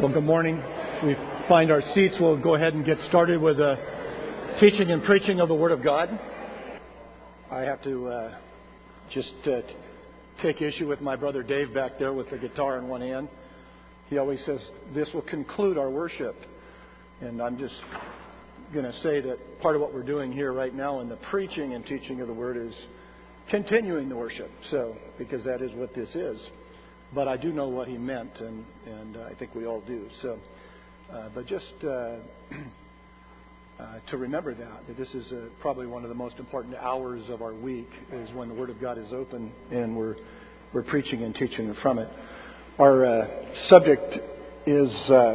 Well, good morning. We find our seats. We'll go ahead and get started with the teaching and preaching of the Word of God. I have to just take issue with my brother Dave back there with the guitar in one hand. He always says, this will conclude our worship. And I'm just going to say that part of what we're doing here right now in the preaching and teaching of the Word is continuing the worship. So, because that is what this is. But I do know what he meant, and I think we all do. So, but just to remember that this is probably one of the most important hours of our week is when the Word of God is open and we're preaching and teaching from it. Our subject is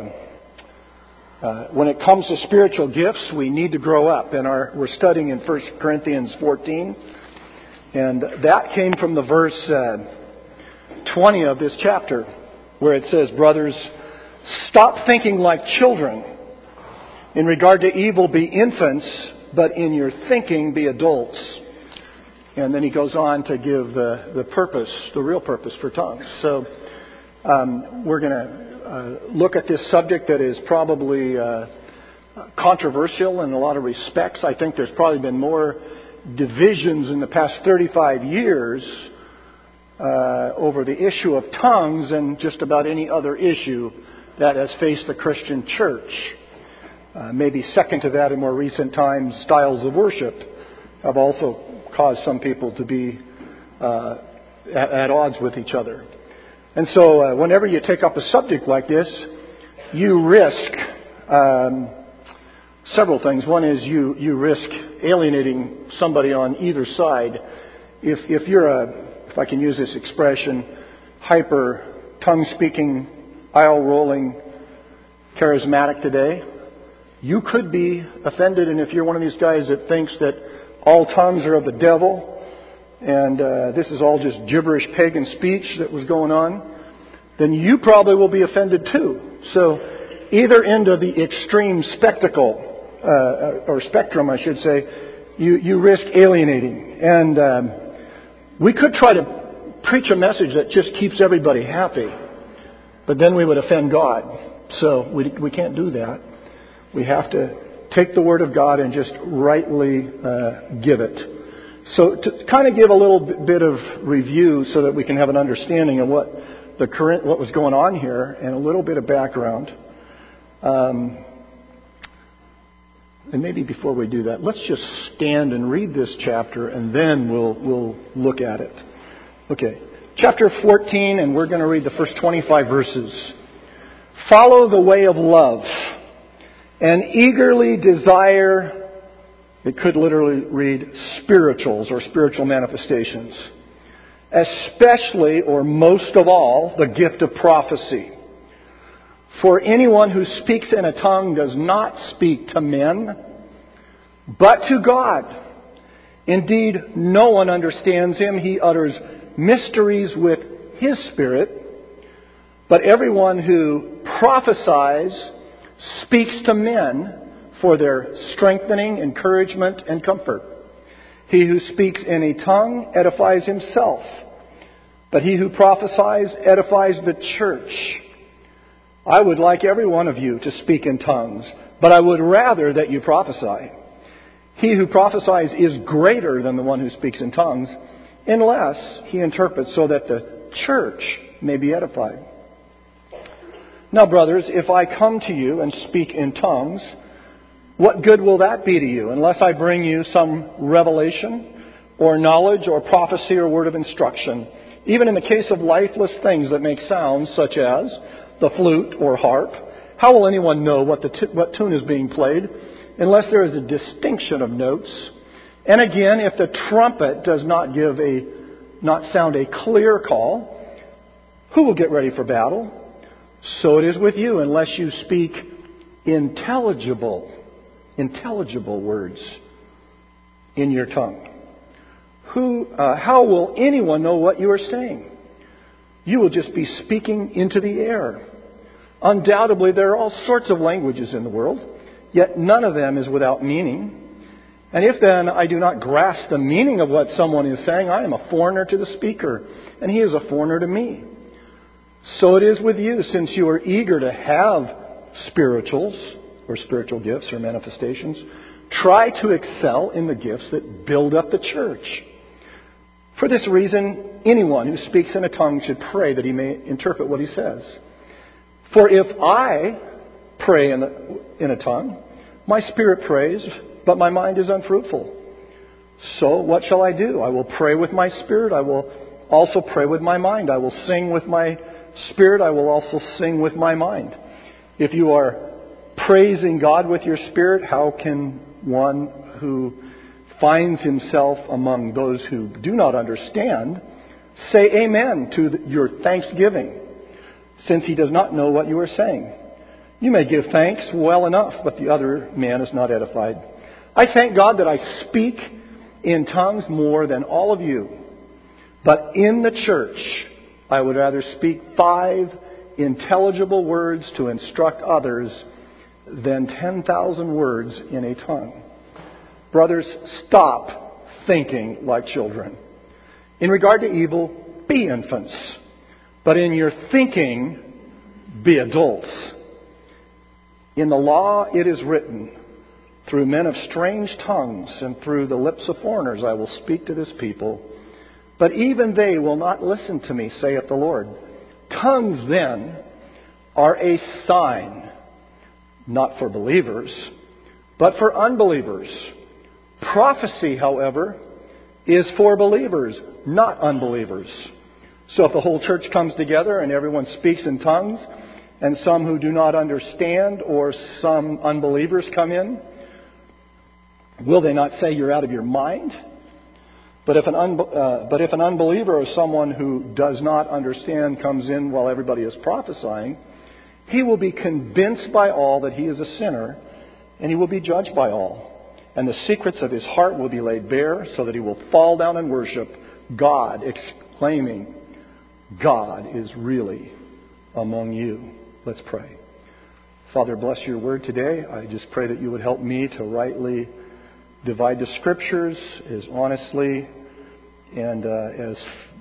when it comes to spiritual gifts, we need to grow up. And we're studying in 1 Corinthians 14, and that came from the verse 20 of this chapter, where it says, brothers, stop thinking like children. In regard to evil, be infants, but in your thinking, be adults. And then he goes on to give the purpose, the real purpose for tongues. So we're going to look at this subject that is probably controversial in a lot of respects. I think there's probably been more divisions in the past 35 years over the issue of tongues than just about any other issue that has faced the Christian church. Maybe second to that in more recent times, styles of worship have also caused some people to be at odds with each other. And so whenever you take up a subject like this, you risk several things. One is you risk alienating somebody on either side. If you're if I can use this expression, hyper tongue-speaking, aisle-rolling, charismatic today, you could be offended. And if you're one of these guys that thinks that all tongues are of the devil and this is all just gibberish pagan speech that was going on, then you probably will be offended too. So either end of the extreme spectacle, or spectrum, I should say, you risk alienating. And we could try to preach a message that just keeps everybody happy, but then we would offend God. So we can't do that. We have to take the Word of God and just rightly give it. So to kind of give a little bit of review so that we can have an understanding of what was going on here and a little bit of background. And maybe before we do that, let's just stand and read this chapter, and then we'll look at it. Okay, chapter 14, and we're going to read the first 25 verses. Follow the way of love, and eagerly desire, it could literally read spirituals or spiritual manifestations, especially or most of all, the gift of prophecy. For anyone who speaks in a tongue does not speak to men, but to God. Indeed, no one understands him. He utters mysteries with his spirit. But everyone who prophesies speaks to men for their strengthening, encouragement, and comfort. He who speaks in a tongue edifies himself, but he who prophesies edifies the church. I would like every one of you to speak in tongues, but I would rather that you prophesy. He who prophesies is greater than the one who speaks in tongues, unless he interprets so that the church may be edified. Now, brothers, if I come to you and speak in tongues, what good will that be to you, unless I bring you some revelation or knowledge or prophecy or word of instruction, even in the case of lifeless things that make sounds, such as the flute or harp? How will anyone know what tune is being played unless there is a distinction of notes? And again, if the trumpet does not sound a clear call, who will get ready for battle? So it is with you, unless you speak intelligible words in your tongue. How will anyone know what you are saying? You will just be speaking into the air. Undoubtedly, there are all sorts of languages in the world, yet none of them is without meaning. And if then I do not grasp the meaning of what someone is saying, I am a foreigner to the speaker, and he is a foreigner to me. So it is with you, since you are eager to have spirituals, or spiritual gifts or manifestations. Try to excel in the gifts that build up the church. For this reason, anyone who speaks in a tongue should pray that he may interpret what he says. For if I pray in a tongue, my spirit prays, but my mind is unfruitful. So what shall I do? I will pray with my spirit. I will also pray with my mind. I will sing with my spirit. I will also sing with my mind. If you are praising God with your spirit, how can one who finds himself among those who do not understand say amen to your thanksgiving, since he does not know what you are saying? You may give thanks well enough, but the other man is not edified. I thank God that I speak in tongues more than all of you. But in the church, I would rather speak 5 intelligible words to instruct others than 10,000 words in a tongue. Brothers, stop thinking like children. In regard to evil, be infants. But in your thinking, be adults. In the law it is written, through men of strange tongues and through the lips of foreigners I will speak to this people. But even they will not listen to me, saith the Lord. Tongues then are a sign, not for believers, but for unbelievers. Prophecy, however, is for believers, not unbelievers. So if the whole church comes together and everyone speaks in tongues, and some who do not understand or some unbelievers come in, will they not say you're out of your mind? But if an unbeliever or someone who does not understand comes in while everybody is prophesying, he will be convinced by all that he is a sinner, and he will be judged by all. And the secrets of his heart will be laid bare, so that he will fall down and worship God, exclaiming, God is really among you. Let's pray. Father, bless your word today. I just pray that you would help me to rightly divide the Scriptures as honestly and as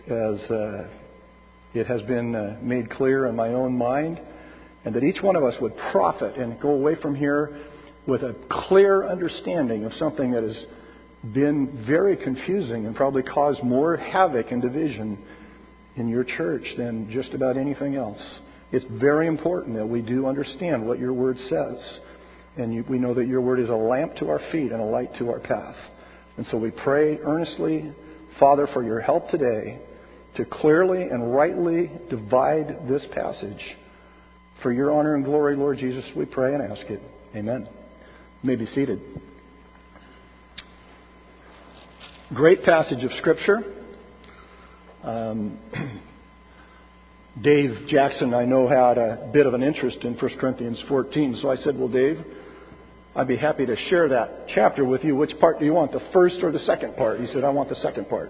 it has been made clear in my own mind, and that each one of us would profit and go away from here with a clear understanding of something that has been very confusing and probably caused more havoc and division in your church than just about anything else. It's very important that we do understand what your word says. And we know that your word is a lamp to our feet and a light to our path. And so we pray earnestly, Father, for your help today to clearly and rightly divide this passage. For your honor and glory, Lord Jesus, we pray and ask it. Amen. You may be seated. Great passage of Scripture. Dave Jackson, I know, had a bit of an interest in 1 Corinthians 14. So I said, well, Dave, I'd be happy to share that chapter with you. Which part do you want, the first or the second part? He said, I want the second part.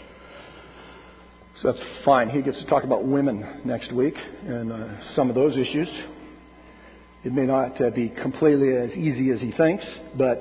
So that's fine. He gets to talk about women next week and some of those issues. It may not be completely as easy as he thinks, but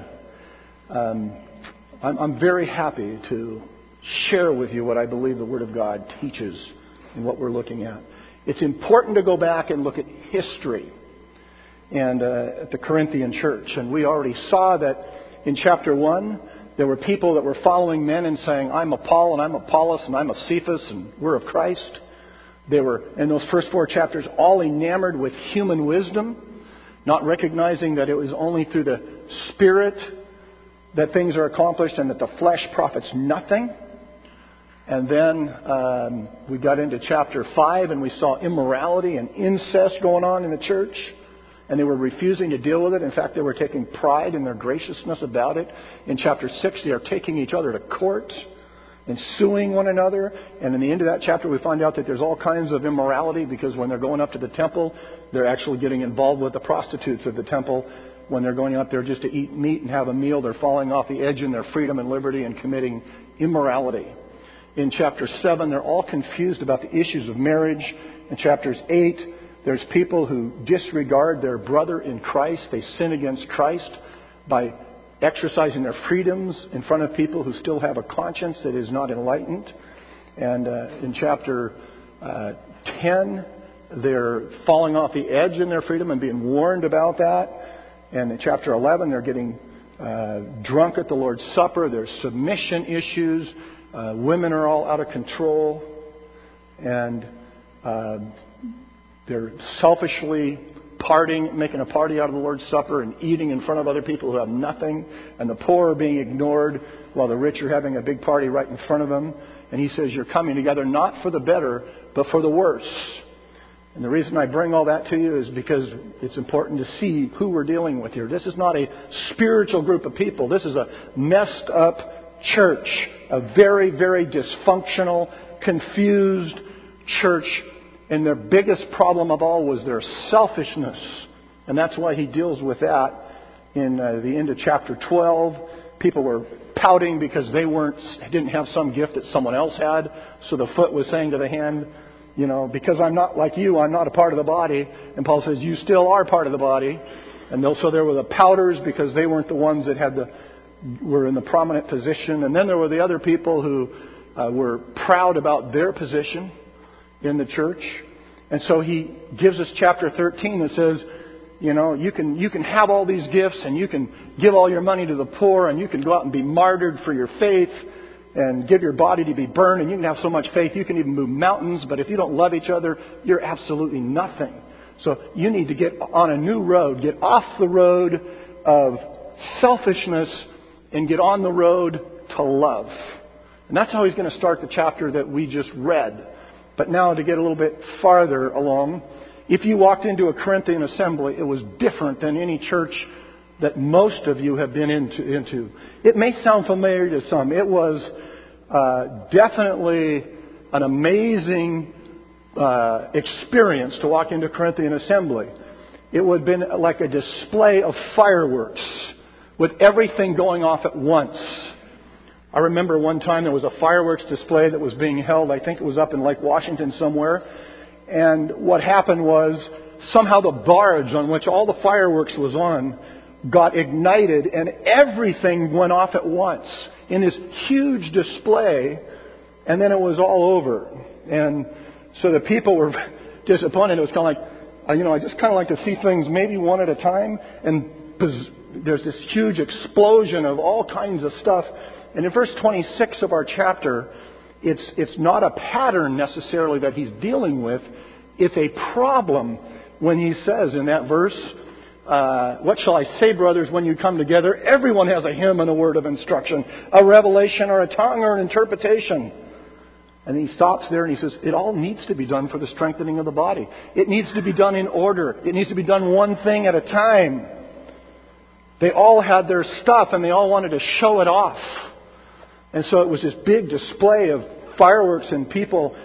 I'm very happy to share with you what I believe the Word of God teaches and what we're looking at. It's important to go back and look at history and at the Corinthian church. And we already saw that in chapter 1, there were people that were following men and saying, I'm of Paul and I'm of Apollos and I'm of Cephas and we're of Christ. They were, in those first 4 chapters, all enamored with human wisdom, not recognizing that it was only through the Spirit that things are accomplished and that the flesh profits nothing. And then we got into chapter 5 and we saw immorality and incest going on in the church. And they were refusing to deal with it. In fact, they were taking pride in their graciousness about it. In chapter 6, they are taking each other to court and suing one another. And in the end of that chapter, we find out that there's all kinds of immorality because when they're going up to the temple, they're actually getting involved with the prostitutes of the temple. When they're going up there just to eat meat and have a meal, they're falling off the edge in their freedom and liberty and committing immorality. In chapter 7, they're all confused about the issues of marriage. In chapters 8, there's people who disregard their brother in Christ. They sin against Christ by exercising their freedoms in front of people who still have a conscience that is not enlightened. And in chapter 10, they're falling off the edge in their freedom and being warned about that. And in chapter 11, they're getting drunk at the Lord's Supper. There's submission issues. Women are all out of control. And they're selfishly making a party out of the Lord's Supper and eating in front of other people who have nothing. And the poor are being ignored while the rich are having a big party right in front of them. And he says, you're coming together not for the better, but for the worse. And the reason I bring all that to you is because it's important to see who we're dealing with here. This is not a spiritual group of people. This is a messed up church. A very, very dysfunctional, confused church. And their biggest problem of all was their selfishness. And that's why he deals with that in the end of chapter 12. People were pouting because they didn't have some gift that someone else had. So the foot was saying to the hand, because I'm not like you, I'm not a part of the body. And Paul says, you still are part of the body. And so there were the pouters because they weren't the ones that were in the prominent position. And then there were the other people who were proud about their position in the church. And so he gives us chapter 13 that says, you can have all these gifts and you can give all your money to the poor and you can go out and be martyred for your faith and give your body to be burned, and you can have so much faith you can even move mountains, but if you don't love each other, you're absolutely nothing. So you need to get on a new road, get off the road of selfishness and get on the road to love. And that's how he's going to start the chapter that we just read. But now to get a little bit farther along, if you walked into a Corinthian assembly, it was different than any church that most of you have been into. It may sound familiar to some. It was definitely an amazing experience to walk into a Corinthian assembly. It would have been like a display of fireworks with everything going off at once. I remember one time there was a fireworks display that was being held. I think it was up in Lake Washington somewhere. And what happened was somehow the barge on which all the fireworks was on got ignited and everything went off at once in this huge display, and then it was all over. And so the people were disappointed. It was kind of like, I just kind of like to see things maybe one at a time. And there's this huge explosion of all kinds of stuff. And in verse 26 of our chapter, it's not a pattern necessarily that he's dealing with. It's a problem when he says in that verse, what shall I say, brothers, when you come together? Everyone has a hymn and a word of instruction, a revelation or a tongue or an interpretation. And he stops there and he says, it all needs to be done for the strengthening of the body. It needs to be done in order. It needs to be done one thing at a time. They all had their stuff and they all wanted to show it off. And so it was this big display of fireworks and people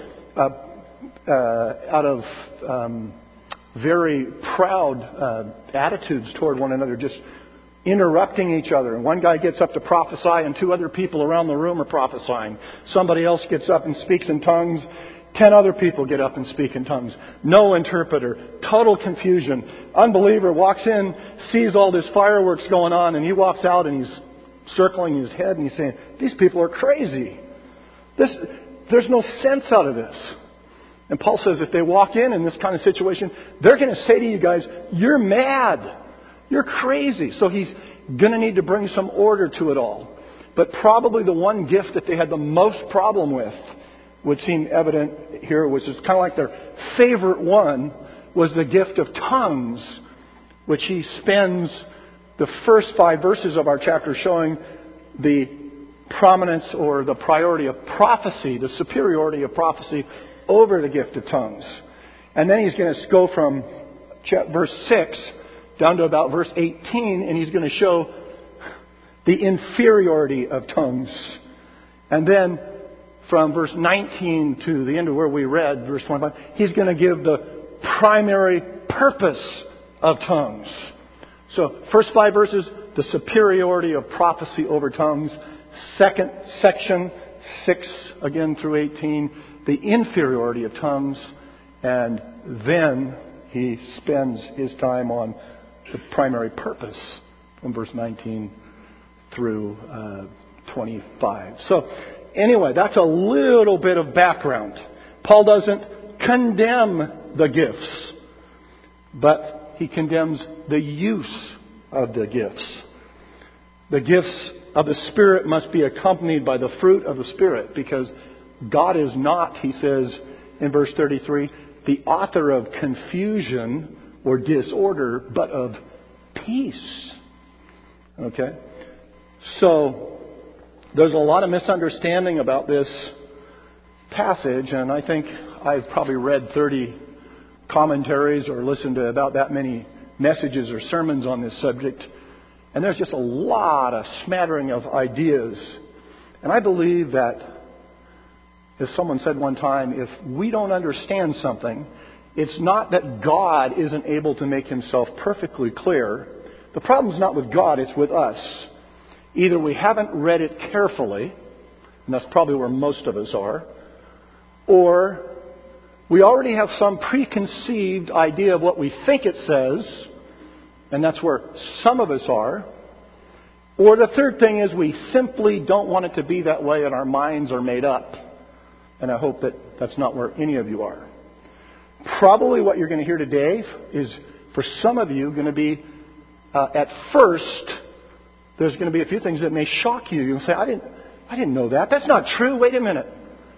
out of very proud attitudes toward one another, just interrupting each other. And one guy gets up to prophesy and 2 other people around the room are prophesying. Somebody else gets up and speaks in tongues. 10 other people get up and speak in tongues. No interpreter. Total confusion. Unbeliever walks in, sees all this fireworks going on, and he walks out and he's circling his head and he's saying, these people are crazy. There's no sense out of this. And Paul says if they walk in this kind of situation, they're going to say to you guys, you're mad. You're crazy. So he's going to need to bring some order to it all. But probably the one gift that they had the most problem with would seem evident here, which is kind of like their favorite one, was the gift of tongues, which he spends the first 5 verses of our chapter showing the prominence or the priority of prophecy, the superiority of prophecy over the gift of tongues. And then he's going to go from verse 6 down to about verse 18, and he's going to show the inferiority of tongues. And then from verse 19 to the end of where we read, verse 25, he's going to give the primary purpose of tongues. So, first 5 verses, the superiority of prophecy over tongues. Second section, 6 again through 18, the inferiority of tongues. And then he spends his time on the primary purpose from verse 19 through 25. So, anyway, that's a little bit of background. Paul doesn't condemn the gifts, but he condemns the use of the gifts. The gifts of the Spirit must be accompanied by the fruit of the Spirit, because God is not, he says in verse 33, the author of confusion or disorder, but of peace. Okay? So, there's a lot of misunderstanding about this passage, and I think I've probably read 30 commentaries or listened to about that many messages or sermons on this subject. And there's just a lot of smattering of ideas. And I believe that, as someone said one time, if we don't understand something, it's not that God isn't able to make himself perfectly clear. The problem's not with God, it's with us. Either we haven't read it carefully, and that's probably where most of us are, or we already have some preconceived idea of what we think it says, and that's where some of us are. Or the third thing is we simply don't want it to be that way and our minds are made up. And I hope that that's not where any of you are. Probably what you're going to hear today is, for some of you, going to be, at first, there's going to be a few things that may shock you. You'll say, I didn't know that. That's not true. Wait a minute.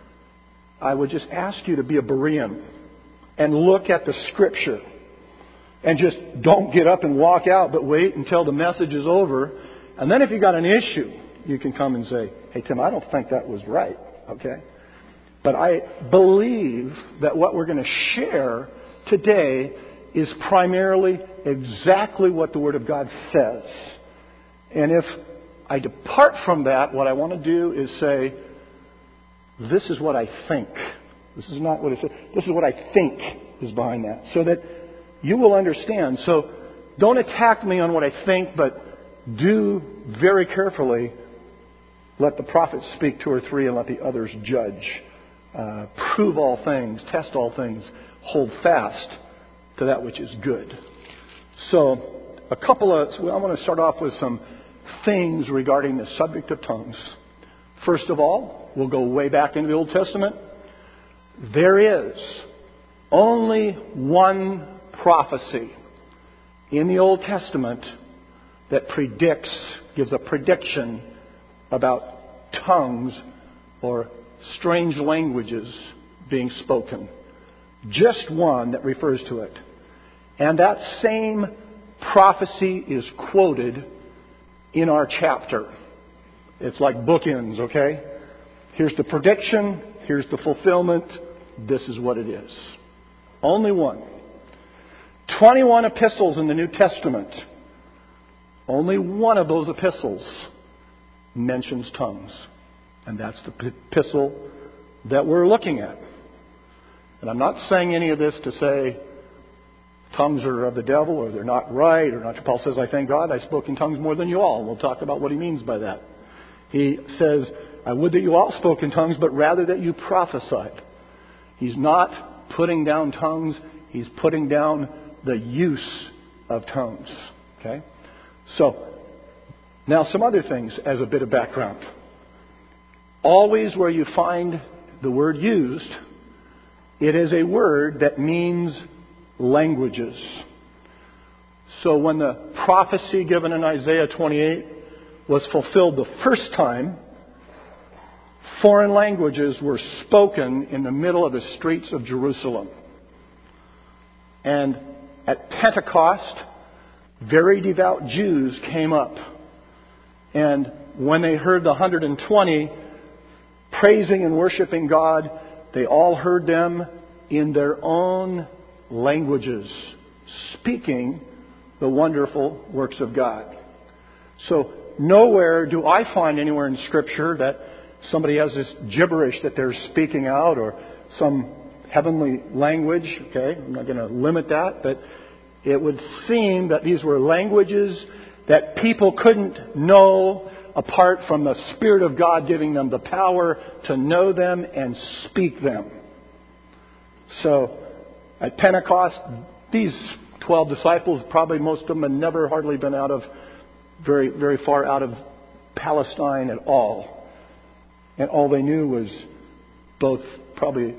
I would just ask you to be a Berean and look at the Scripture. And just don't get up and walk out, but wait until the message is over. And then if you got an issue, you can come and say, hey, Tim, I don't think that was right. Okay? But I believe that what we're going to share today is primarily exactly what the Word of God says. And if I depart from that, what I want to do is say, this is what I think. This is not what it says. This is what I think is behind that. So that you will understand. So don't attack me on what I think, but do very carefully let the prophets speak 2 or 3 and let the others judge. Prove all things, test all things, hold fast to that which is good. So I want to start off with some things regarding the subject of tongues. First of all, we'll go way back into the Old Testament. There is only one prophecy in the Old Testament that gives a prediction about tongues or strange languages being spoken. Just one that refers to it. And that same prophecy is quoted in our chapter. It's like bookends, okay? Here's the prediction, here's the fulfillment, this is what it is. Only one. 21 epistles in the New Testament. Only one of those epistles mentions tongues. And that's the epistle that we're looking at. And I'm not saying any of this to say tongues are of the devil or they're not right or not. Paul says, I thank God I spoke in tongues more than you all. We'll talk about what he means by that. He says, I would that you all spoke in tongues, but rather that you prophesied. He's not putting down tongues. He's putting down the use of tongues. Okay? So, now some other things as a bit of background. Always where you find the word used, it is a word that means languages. So when the prophecy given in Isaiah 28 was fulfilled the first time, foreign languages were spoken in the middle of the streets of Jerusalem. And at Pentecost, very devout Jews came up. And when they heard the 120 praising and worshiping God, they all heard them in their own languages, speaking the wonderful works of God. So nowhere do I find anywhere in Scripture that somebody has this gibberish that they're speaking out or some heavenly language. Okay, I'm not going to limit that, but it would seem that these were languages that people couldn't know apart from the Spirit of God giving them the power to know them and speak them. So at Pentecost, these 12 disciples, probably most of them had never hardly been out of very, very far out of Palestine at all. And all they knew was both probably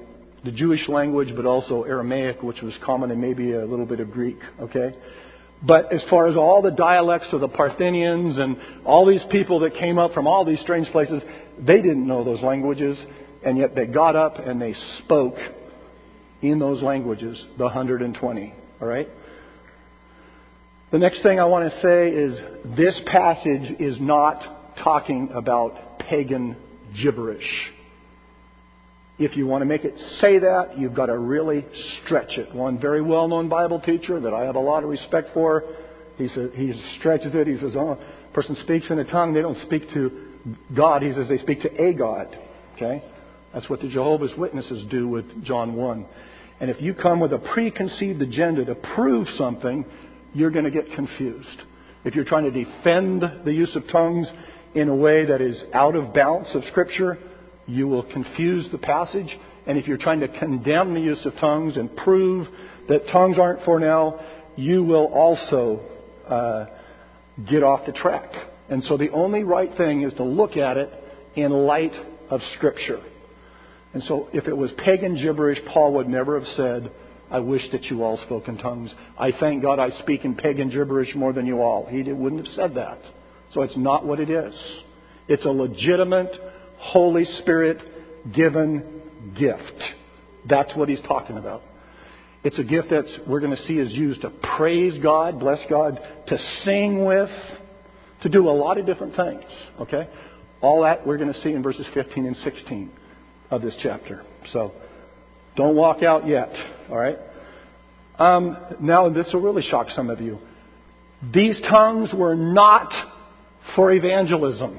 the Jewish language, but also Aramaic, which was common, and maybe a little bit of Greek. Okay? But as far as all the dialects of the Parthians and all these people that came up from all these strange places, they didn't know those languages, and yet they got up and they spoke in those languages, the 120. All right? The next thing I want to say is this passage is not talking about pagan gibberish. If you want to make it say that, you've got to really stretch it. One very well-known Bible teacher that I have a lot of respect for, he stretches it. He says, a person speaks in a tongue, they don't speak to God. He says they speak to a God. Okay? That's what the Jehovah's Witnesses do with John 1. And if you come with a preconceived agenda to prove something, you're going to get confused. If you're trying to defend the use of tongues in a way that is out of balance of Scripture, you will confuse the passage. And if you're trying to condemn the use of tongues and prove that tongues aren't for now, you will also get off the track. And so the only right thing is to look at it in light of Scripture. And so if it was pagan gibberish, Paul would never have said, I wish that you all spoke in tongues. I thank God I speak in pagan gibberish more than you all. He wouldn't have said that. So it's not what it is. It's a legitimate Holy Spirit given gift. That's what he's talking about. It's a gift that we're going to see is used to praise God, bless God, to sing with, to do a lot of different things. Okay? All that we're going to see in verses 15 and 16 of this chapter. So don't walk out yet. All right? Now this will really shock some of you. These tongues were not for evangelism.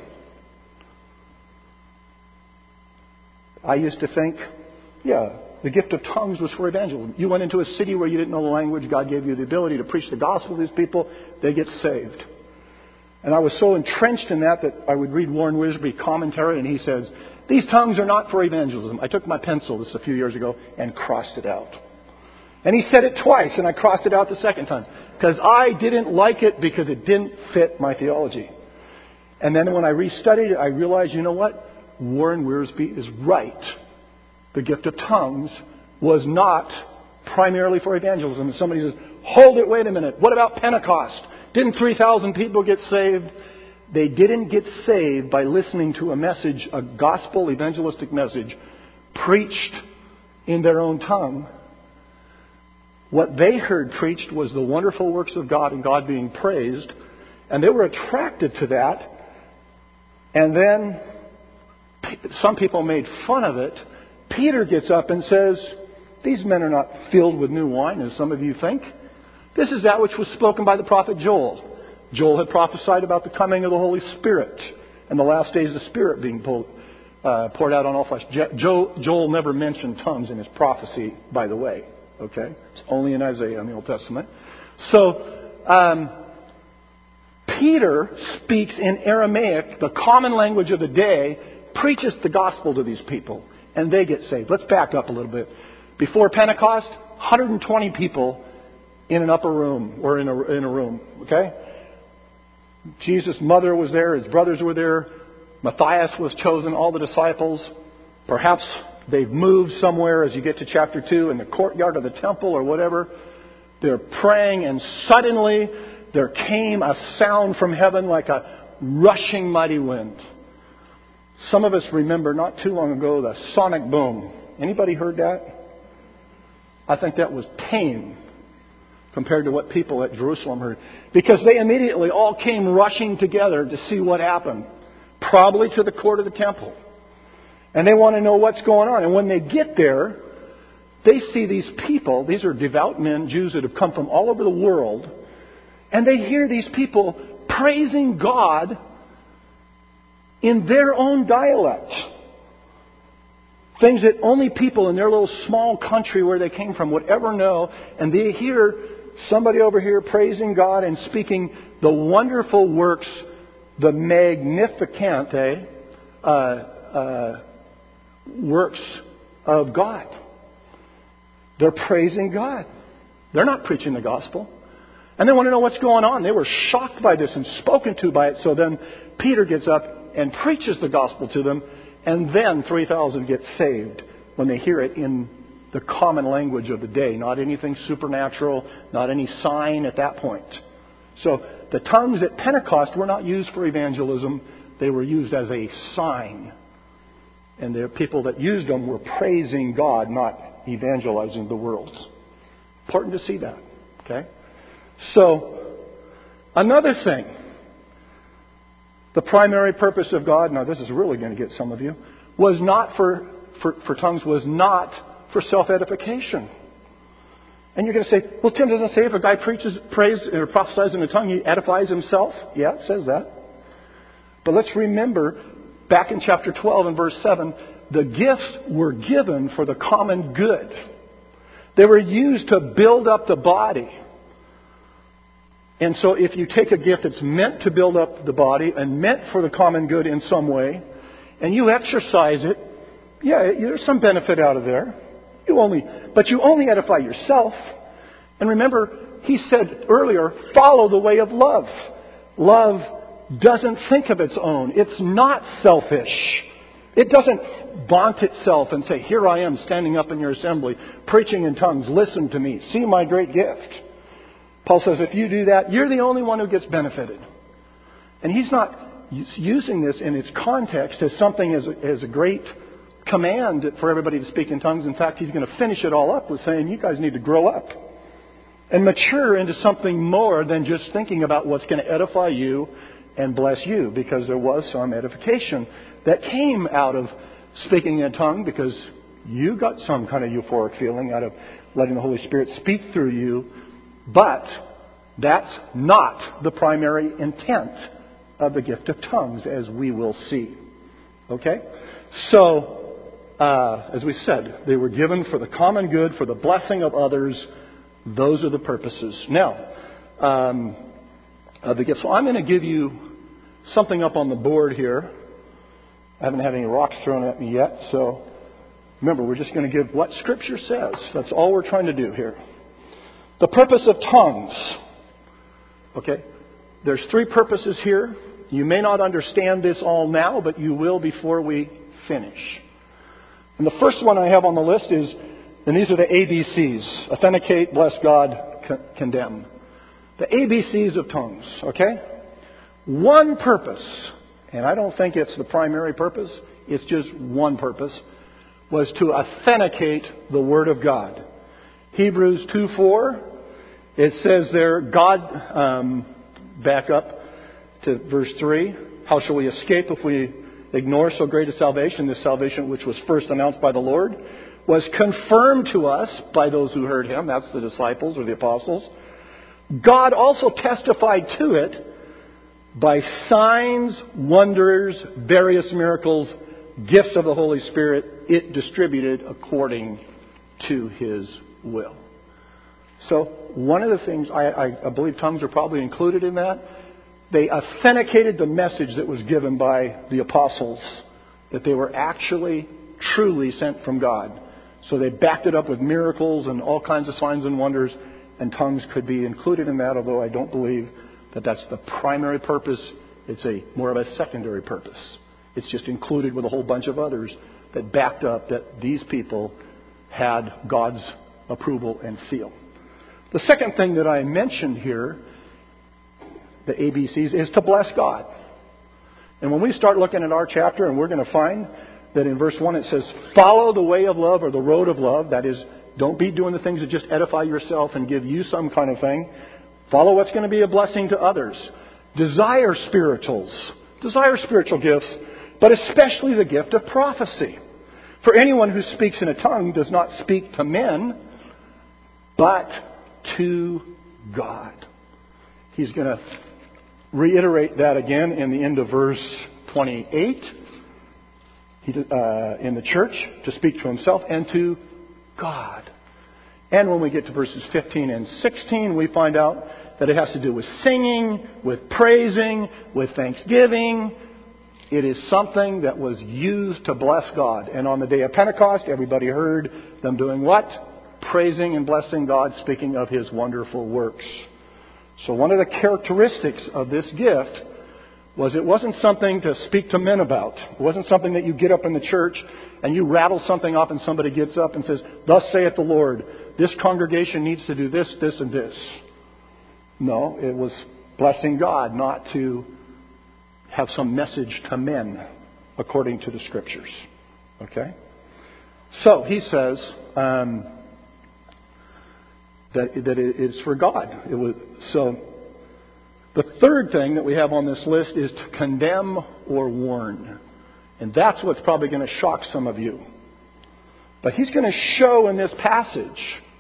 I used to think, the gift of tongues was for evangelism. You went into a city where you didn't know the language. God gave you the ability to preach the gospel to these people. They get saved. And I was so entrenched in that I would read Warren Wiersbe commentary, and he says, these tongues are not for evangelism. I took my pencil a few years ago and crossed it out. And he said it twice, and I crossed it out the second time. Because I didn't like it because it didn't fit my theology. And then when I restudied it, I realized, you know what? Warren Wiersbe is right. The gift of tongues was not primarily for evangelism. And somebody says, hold it, wait a minute. What about Pentecost? Didn't 3,000 people get saved? They didn't get saved by listening to a message, a gospel evangelistic message, preached in their own tongue. What they heard preached was the wonderful works of God and God being praised. And they were attracted to that. And then some people made fun of it. Peter gets up and says, these men are not filled with new wine, as some of you think. This is that which was spoken by the prophet Joel. Joel had prophesied about the coming of the Holy Spirit and the last days of the Spirit being poured out on all flesh. Joel never mentioned tongues in his prophecy, by the way. Okay? It's only in Isaiah in the Old Testament. So, Peter speaks in Aramaic, the common language of the day, preaches the gospel to these people, and they get saved. Let's back up a little bit. Before Pentecost, 120 people in an upper room, or in a room. Okay? Jesus' mother was there, his brothers were there, Matthias was chosen, all the disciples. Perhaps they've moved somewhere as you get to chapter 2 in the courtyard of the temple or whatever. They're praying, and suddenly there came a sound from heaven like a rushing mighty wind. Some of us remember not too long ago the sonic boom. Anybody heard that? I think that was tame compared to what people at Jerusalem heard. Because they immediately all came rushing together to see what happened. Probably to the court of the temple. And they want to know what's going on. And when they get there, they see these people. These are devout men, Jews that have come from all over the world. And they hear these people praising God in their own dialect. Things that only people in their little small country where they came from would ever know. And they hear somebody over here praising God and speaking the wonderful works, the magnificent works of God. They're praising God. They're not preaching the gospel. And they want to know what's going on. They were shocked by this and spoken to by it. So then Peter gets up and preaches the gospel to them. And then 3,000 get saved when they hear it in the common language of the day, not anything supernatural, not any sign at that point. So the tongues at Pentecost were not used for evangelism. They were used as a sign. And the people that used them were praising God, not evangelizing the world. Important to see that. Okay? So, another thing. The primary purpose of God, now this is really going to get some of you, was not for tongues, was not for self-edification. And you're going to say, well, Tim doesn't say if a guy prays, or prophesies in a tongue, he edifies himself. Yeah, it says that. But let's remember, back in chapter 12 and verse 7, the gifts were given for the common good. They were used to build up the body. And so if you take a gift that's meant to build up the body and meant for the common good in some way, and you exercise it, yeah, there's some benefit out of there. But you only edify yourself. And remember, he said earlier, follow the way of love. Love doesn't think of its own. It's not selfish. It doesn't vaunt itself and say, here I am standing up in your assembly, preaching in tongues. Listen to me. See my great gift. Paul says, if you do that, you're the only one who gets benefited. And he's not using this in its context as something as a great command for everybody to speak in tongues. In fact, he's going to finish it all up with saying, you guys need to grow up and mature into something more than just thinking about what's going to edify you and bless you, because there was some edification that came out of speaking in a tongue, because you got some kind of euphoric feeling out of letting the Holy Spirit speak through you. But that's not the primary intent of the gift of tongues, as we will see. Okay? So, as we said, they were given for the common good, for the blessing of others. Those are the purposes. Now, the gift. So I'm going to give you something up on the board here. I haven't had any rocks thrown at me yet. So, remember, we're just going to give what Scripture says. That's all we're trying to do here. The purpose of tongues. Okay? There's 3 purposes here. You may not understand this all now, but you will before we finish. And the first one I have on the list is, and these are the ABCs. Authenticate, bless God, condemn. The ABCs of tongues. Okay? One purpose, and I don't think it's the primary purpose, it's just one purpose, was to authenticate the Word of God. Hebrews 2:4, it says there, God, back up to verse 3, how shall we escape if we ignore so great a salvation? This salvation which was first announced by the Lord was confirmed to us by those who heard Him. That's the disciples or the apostles. God also testified to it by signs, wonders, various miracles, gifts of the Holy Spirit, it distributed according to His will. So one of the things, I believe tongues are probably included in that. They authenticated the message that was given by the apostles, that they were actually, truly sent from God. So they backed it up with miracles and all kinds of signs and wonders, and tongues could be included in that, although I don't believe that that's the primary purpose. It's more of a secondary purpose. It's just included with a whole bunch of others that backed up that these people had God's approval and seal. The second thing that I mentioned here, the ABCs, is to bless God. And when we start looking at our chapter, and we're going to find that in verse 1 it says, follow the way of love or the road of love. That is, don't be doing the things that just edify yourself and give you some kind of thing. Follow what's going to be a blessing to others. Desire spiritual gifts, but especially the gift of prophecy. For anyone who speaks in a tongue does not speak to men, but to God. He's going to reiterate that again in the end of verse 28. In the church, to speak to himself and to God. And when we get to verses 15 and 16, we find out that it has to do with singing, with praising, with thanksgiving. It is something that was used to bless God. And on the day of Pentecost, everybody heard them doing what? Praising and blessing God, speaking of His wonderful works. So one of the characteristics of this gift it wasn't something to speak to men about. It wasn't something that you get up in the church and you rattle something off and somebody gets up and says, "Thus saith the Lord, this congregation needs to do this, this, and this." No, it was blessing God, not to have some message to men according to the Scriptures. Okay? So he says that it's for God. So the third thing that we have on this list is to condemn or warn. And that's what's probably going to shock some of you. But he's going to show in this passage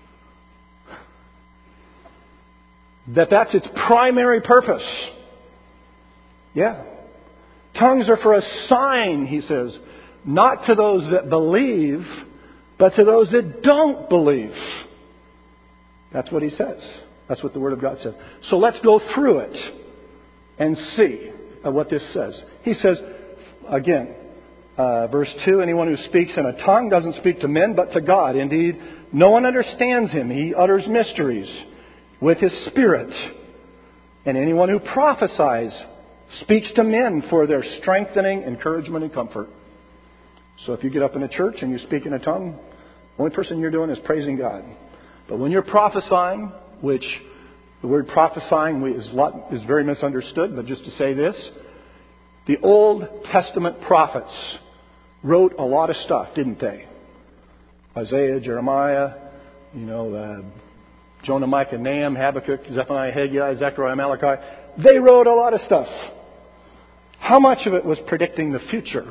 that that's its primary purpose. Yeah. Tongues are for a sign, he says, not to those that believe, but to those that don't believe. That's what he says. That's what the Word of God says. So let's go through it and see what this says. He says, again, verse 2, anyone who speaks in a tongue doesn't speak to men, but to God. Indeed, no one understands him. He utters mysteries with his Spirit. And anyone who prophesies speaks to men for their strengthening, encouragement, and comfort. So if you get up in a church and you speak in a tongue, the only person you're doing is praising God. But when you're prophesying, which the word prophesying is very misunderstood, but just to say this, the Old Testament prophets wrote a lot of stuff, didn't they? Isaiah, Jeremiah, Jonah, Micah, Nahum, Habakkuk, Zephaniah, Haggai, Zechariah, Malachi. They wrote a lot of stuff. How much of it was predicting the future?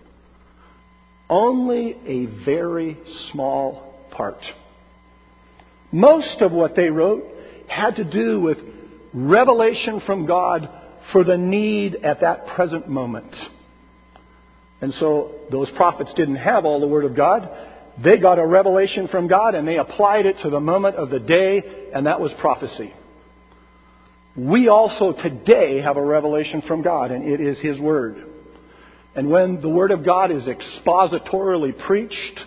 Only a very small part. Most of what they wrote had to do with revelation from God for the need at that present moment. And so those prophets didn't have all the Word of God. They got a revelation from God and they applied it to the moment of the day, and that was prophecy. We also today have a revelation from God, and it is His Word. And when the Word of God is expositorily preached,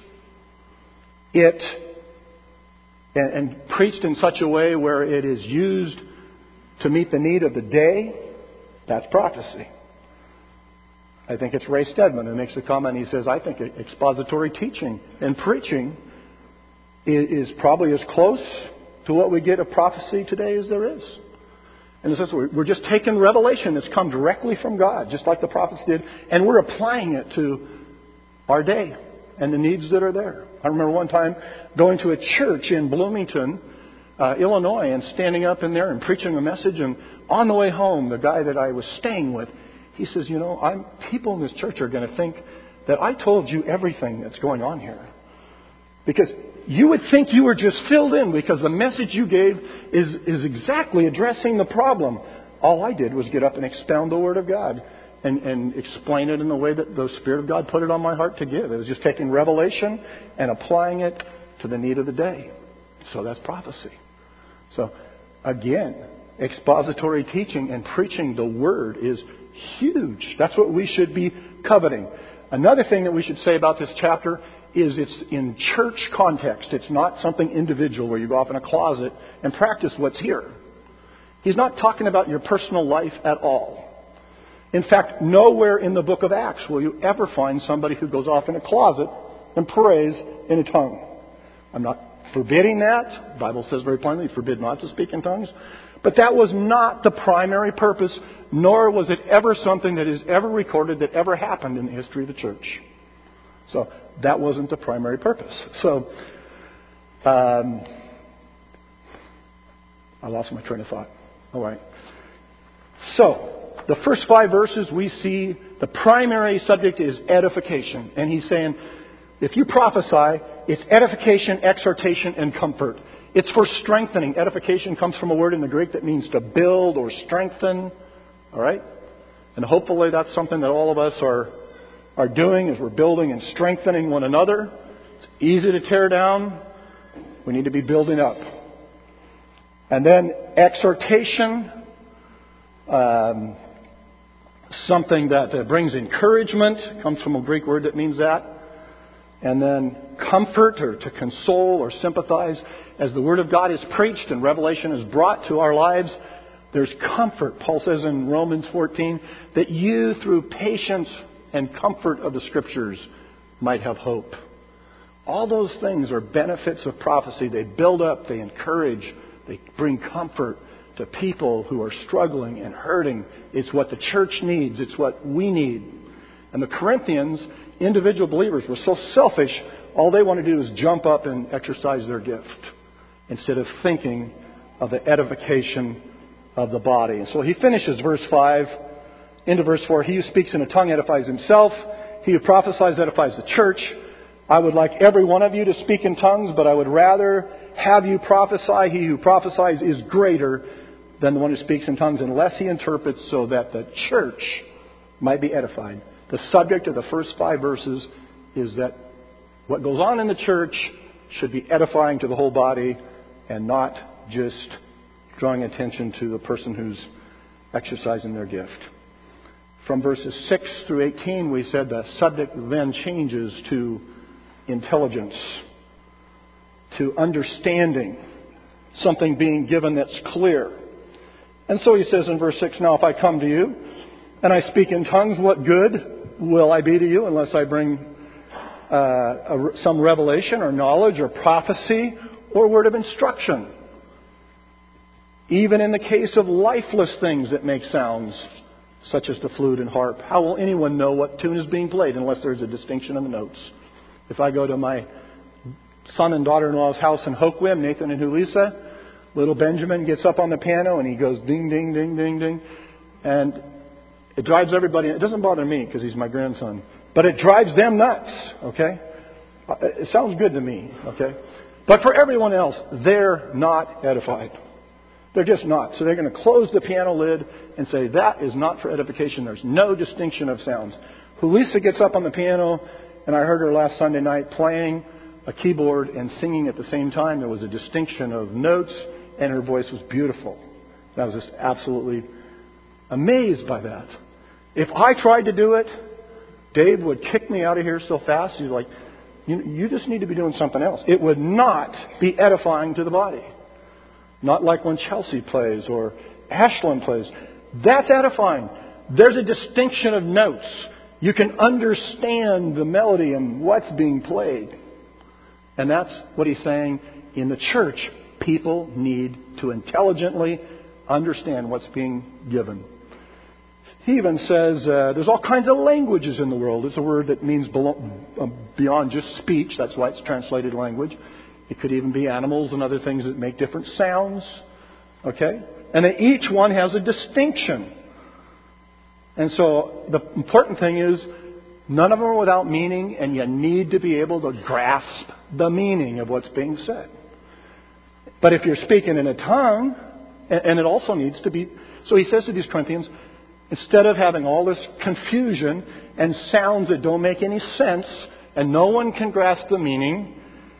and preached in such a way where it is used to meet the need of the day, that's prophecy. I think it's Ray Stedman who makes a comment. He says, I think expository teaching and preaching is probably as close to what we get of prophecy today as there is. And it says we're just taking revelation that's come directly from God, just like the prophets did, and we're applying it to our day and the needs that are there. I remember one time going to a church in Bloomington, Illinois, and standing up in there and preaching a message. And on the way home, the guy that I was staying with, he says, people in this church are going to think that I told you everything that's going on here. Because you would think you were just filled in because the message you gave is exactly addressing the problem. All I did was get up and expound the Word of God and explain it in the way that the Spirit of God put it on my heart to give. It was just taking revelation and applying it to the need of the day. So that's prophecy. So again, expository teaching and preaching the Word is huge. That's what we should be coveting. Another thing that we should say about this chapter is it's in church context. It's not something individual where you go off in a closet and practice what's here. He's not talking about your personal life at all. In fact, nowhere in the book of Acts will you ever find somebody who goes off in a closet and prays in a tongue. I'm not forbidding that. The Bible says very plainly, forbid not to speak in tongues. But that was not the primary purpose, nor was it ever something that is ever recorded that ever happened in the history of the church. So that wasn't the primary purpose. So I lost my train of thought. All right. So the first 5 verses we see the primary subject is edification. And he's saying, if you prophesy, it's edification, exhortation, and comfort. It's for strengthening. Edification comes from a word in the Greek that means to build or strengthen. All right? And hopefully that's something that all of us are doing as we're building and strengthening one another. It's easy to tear down. We need to be building up. And then exhortation, something that brings encouragement, comes from a Greek word that means that. And then comfort, or to console or sympathize. As the Word of God is preached and revelation is brought to our lives, There's comfort. Paul says in Romans 14 that you, through patience and comfort of the Scriptures, might have hope. All those things are benefits of prophecy. They build up, they encourage, they bring comfort to people who are struggling and hurting. It's what the church needs. It's what we need. And the Corinthians, individual believers, were so selfish, all they want to do is jump up and exercise their gift instead of thinking of the edification of the body. And so he finishes verse 5 into verse 4. He who speaks in a tongue edifies himself. He who prophesies edifies the church. I would like every one of you to speak in tongues, but I would rather have you prophesy. He who prophesies is greater than the one who speaks in tongues, unless he interprets, so that the church might be edified. The subject of the first 5 verses is that what goes on in the church should be edifying to the whole body and not just drawing attention to the person who's exercising their gift. From verses 6 through 18, we said the subject then changes to intelligence, to understanding, something being given that's clear. And so he says in verse 6, now if I come to you and I speak in tongues, what good will I be to you unless I bring some revelation or knowledge or prophecy or word of instruction? Even in the case of lifeless things that make sounds, such as the flute and harp, how will anyone know what tune is being played unless there's a distinction in the notes? If I go to my son and daughter-in-law's house in Hoquiam, Nathan and Hulisa, little Benjamin gets up on the piano and he goes ding, ding, ding, ding, ding. And it drives everybody. It doesn't bother me because he's my grandson. But it drives them nuts, okay? It sounds good to me, okay? But for everyone else, they're not edified. They're just not. So they're going to close the piano lid and say, that is not for edification. There's no distinction of sounds. Hulisa gets up on the piano, and I heard her last Sunday night playing a keyboard and singing at the same time. There was a distinction of notes, and her voice was beautiful. And I was just absolutely amazed by that. If I tried to do it, Dave would kick me out of here so fast. He's like, you just need to be doing something else. It would not be edifying to the body. Not like when Chelsea plays or Ashlyn plays. That's edifying. There's a distinction of notes. You can understand the melody and what's being played. And that's what he's saying. In the church, people need to intelligently understand what's being given. He even says there's all kinds of languages in the world. It's a word that means beyond just speech. That's why it's translated language. It could even be animals and other things that make different sounds. Okay? And then each one has a distinction. And so the important thing is none of them are without meaning, and you need to be able to grasp the meaning of what's being said. But if you're speaking in a tongue, and it also needs to be... So he says to these Corinthians, instead of having all this confusion and sounds that don't make any sense and no one can grasp the meaning,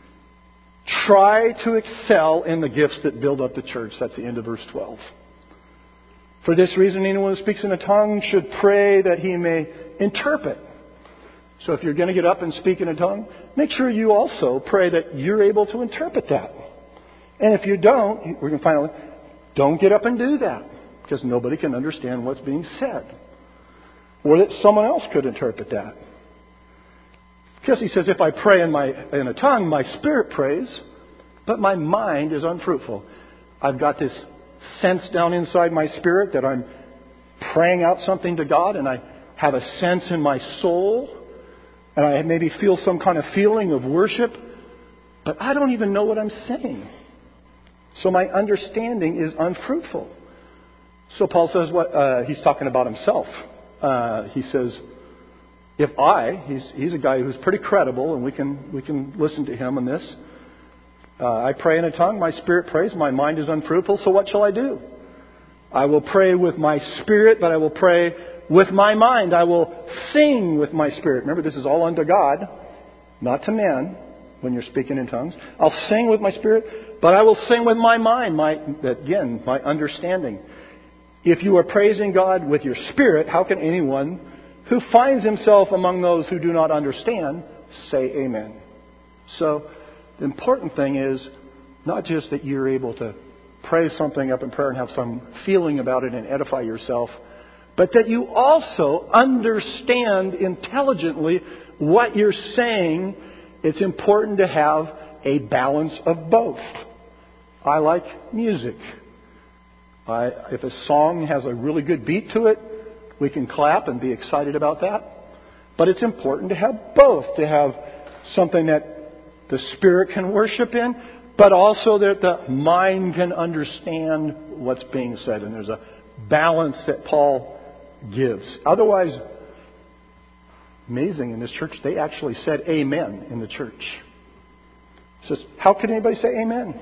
try to excel in the gifts that build up the church. That's the end of verse 12. For this reason, anyone who speaks in a tongue should pray that he may interpret. So if you're going to get up and speak in a tongue, make sure you also pray that you're able to interpret that. And if you don't, we're going to find out, don't get up and do that, because nobody can understand what's being said. Or that someone else could interpret that. Because he says, if I pray in a tongue, my spirit prays, but my mind is unfruitful. I've got this sense down inside my spirit that I'm praying out something to God, and I have a sense in my soul, and I maybe feel some kind of feeling of worship, but I don't even know what I'm saying. So my understanding is unfruitful. So Paul says he's talking about himself. He says, he's a guy who's pretty credible, and we can listen to him on this. I pray in a tongue, my spirit prays, my mind is unfruitful, so what shall I do? I will pray with my spirit, but I will pray with my mind. I will sing with my spirit. Remember, this is all unto God, not to men, when you're speaking in tongues. I'll sing with my spirit, but I will sing with my mind, my understanding. If you are praising God with your spirit, how can anyone who finds himself among those who do not understand say amen? So the important thing is not just that you're able to pray something up in prayer and have some feeling about it and edify yourself, but that you also understand intelligently what you're saying. It's important to have a balance of both. I like music. If a song has a really good beat to it, we can clap and be excited about that. But it's important to have both, to have something that the Spirit can worship in, but also that the mind can understand what's being said. And there's a balance that Paul gives. Otherwise, amazing, in this church, they actually said amen in the church. It says, how can anybody say amen?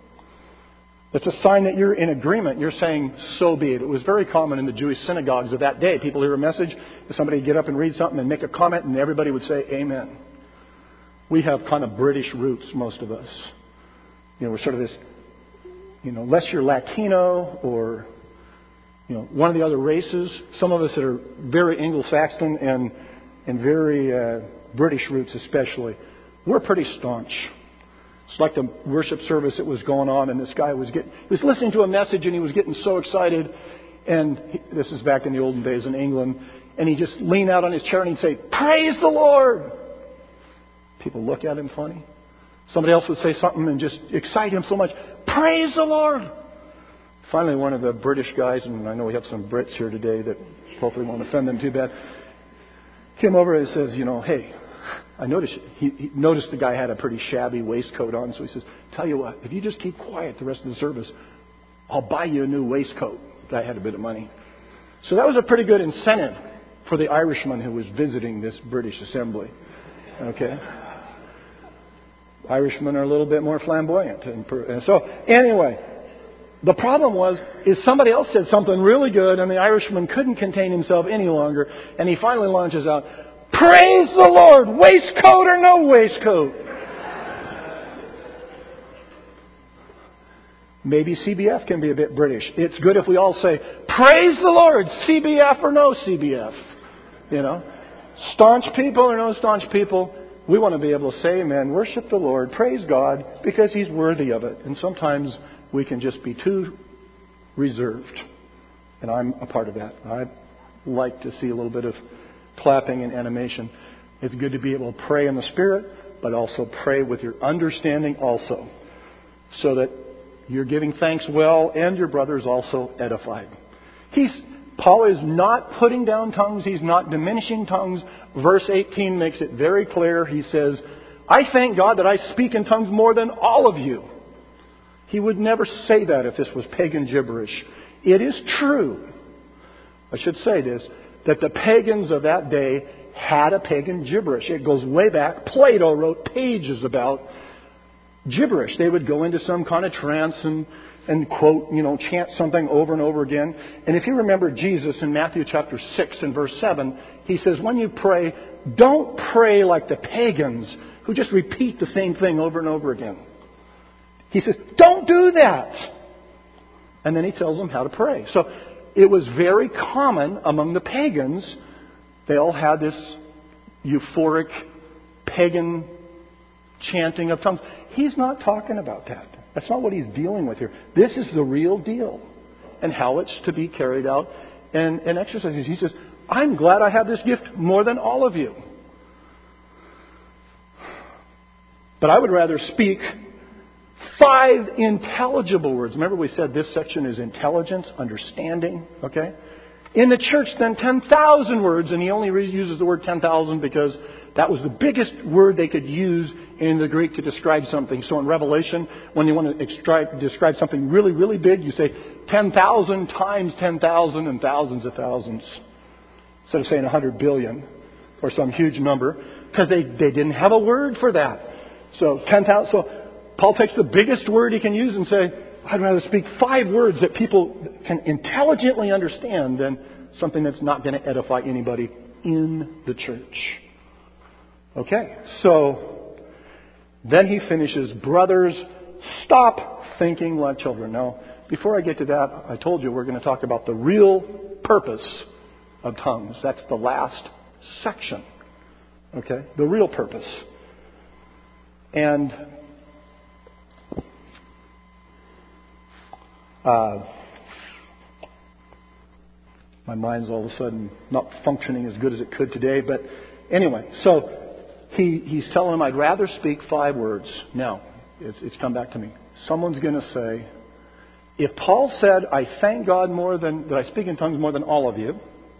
It's a sign that you're in agreement. You're saying, so be it. It was very common in the Jewish synagogues of that day. People hear a message, somebody would get up and read something and make a comment, and everybody would say amen. We have kind of British roots, most of us. We're sort of this, unless you're Latino or, one of the other races. Some of us that are very Anglo-Saxon and very British roots especially, we're pretty staunch. It's like the worship service that was going on, and this guy was listening to a message, and he was getting so excited. And this is back in the olden days in England, and he just leaned out on his chair and he'd say, "Praise the Lord!" People look at him funny. Somebody else would say something and just excite him so much, "Praise the Lord!" Finally, one of the British guys, and I know we have some Brits here today that hopefully won't offend them too bad, came over and says, "Hey, I noticed," he noticed the guy had a pretty shabby waistcoat on, so he says, "Tell you what, if you just keep quiet the rest of the service, I'll buy you a new waistcoat." The guy had a bit of money. So that was a pretty good incentive for the Irishman who was visiting this British assembly. Okay? Irishmen are a little bit more flamboyant. And so, anyway, the problem is somebody else said something really good, and the Irishman couldn't contain himself any longer, and he finally launches out, "Praise the Lord! Waistcoat or no waistcoat?" Maybe CBF can be a bit British. It's good if we all say, "Praise the Lord! CBF or no CBF?" Staunch people or no staunch people, we want to be able to say amen, worship the Lord, praise God, because He's worthy of it. And sometimes we can just be too reserved. And I'm a part of that. I like to see a little bit of clapping and animation. It's good to be able to pray in the Spirit, but also pray with your understanding also, so that you're giving thanks well and your brother is also edified. Paul is not putting down tongues. He's not diminishing tongues. Verse 18 makes it very clear. He says, "I thank God that I speak in tongues more than all of you." He would never say that if this was pagan gibberish. It is true, I should say this, that the pagans of that day had a pagan gibberish. It goes way back. Plato wrote pages about gibberish. They would go into some kind of trance and quote, chant something over and over again. And if you remember Jesus in Matthew chapter 6 and verse 7, He says, when you pray, don't pray like the pagans who just repeat the same thing over and over again. He says, don't do that. And then He tells them how to pray. So it was very common among the pagans. They all had this euphoric pagan chanting of tongues. He's not talking about that. That's not what he's dealing with here. This is the real deal and how it's to be carried out and exercised. He says, I'm glad I have this gift more than all of you. But I would rather speak 5 intelligible words. Remember we said this section is intelligence, understanding, okay? In the church then 10,000 words, and he only uses the word 10,000 because that was the biggest word they could use in the Greek to describe something. So in Revelation, when you want to describe something really, really big, you say 10,000 times 10,000 and thousands of thousands. Instead of saying 100 billion or some huge number, because they didn't have a word for that. So 10,000. So Paul takes the biggest word he can use and say, I'd rather speak 5 words that people can intelligently understand than something that's not going to edify anybody in the church. Okay, so then he finishes, brothers, stop thinking like children. Now, before I get to that, I told you we're going to talk about the real purpose of tongues. That's the last section. Okay, the real purpose. And My mind's all of a sudden not functioning as good as it could today. But anyway, so he's telling him, I'd rather speak 5 words. Now, it's come back to me. Someone's going to say, if Paul said, I thank God that I speak in tongues more than all of you,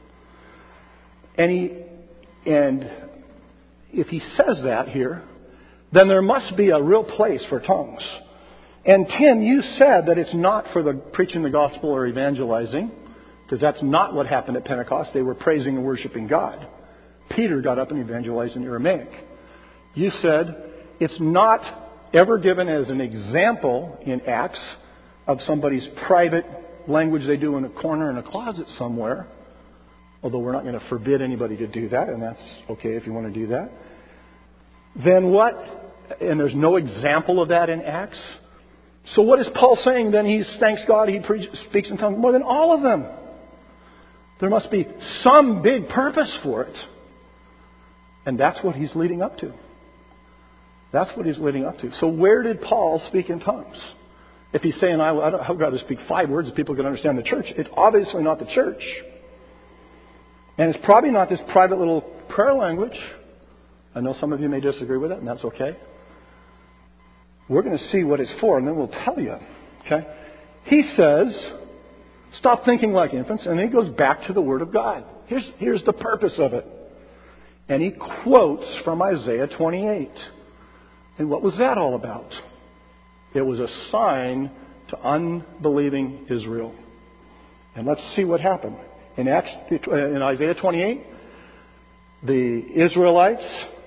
and if he says that here, then there must be a real place for tongues. And Tim, you said that it's not for the preaching the gospel or evangelizing, because that's not what happened at Pentecost. They were praising and worshiping God. Peter got up and evangelized in Aramaic. You said it's not ever given as an example in Acts of somebody's private language they do in a corner in a closet somewhere, although we're not going to forbid anybody to do that, and that's okay if you want to do that. Then what? And there's no example of that in Acts. So what is Paul saying? Then he thanks God he speaks in tongues more than all of them. There must be some big purpose for it. And that's what he's leading up to. That's what he's leading up to. So where did Paul speak in tongues? If he's saying, I'd rather speak 5 words that people can understand the church, it's obviously not the church. And it's probably not this private little prayer language. I know some of you may disagree with it, and that's okay. We're going to see what it's for, and then we'll tell you. Okay? He says, stop thinking like infants, and then he goes back to the Word of God. Here's the purpose of it. And he quotes from Isaiah 28. And what was that all about? It was a sign to unbelieving Israel. And let's see what happened. In Isaiah 28, the Israelites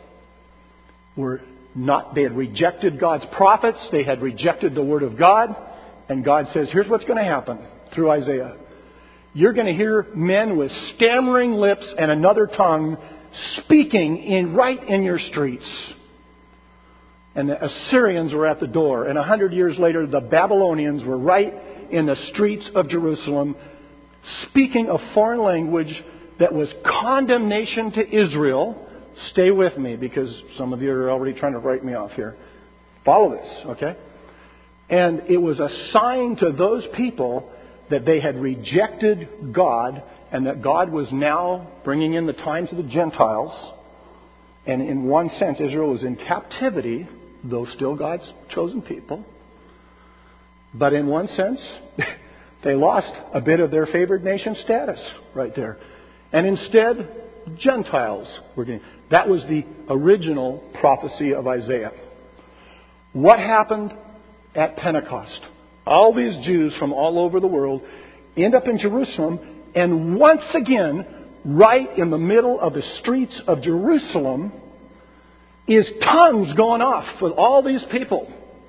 they had rejected God's prophets. They had rejected the Word of God. And God says, here's what's going to happen through Isaiah. You're going to hear men with stammering lips and another tongue speaking right in your streets. And the Assyrians were at the door. And 100 years later, the Babylonians were right in the streets of Jerusalem, speaking a foreign language that was condemnation to Israel. Stay with me, because some of you are already trying to write me off here. Follow this, okay? And it was a sign to those people that they had rejected God, and that God was now bringing in the times of the Gentiles. And in one sense, Israel was in captivity, though still God's chosen people. But in one sense, they lost a bit of their favored nation status right there. And instead, Gentiles were getting. That was the original prophecy of Isaiah. What happened at Pentecost? All these Jews from all over the world end up in Jerusalem, and once again, right in the middle of the streets of Jerusalem, is tongues going off with all these people.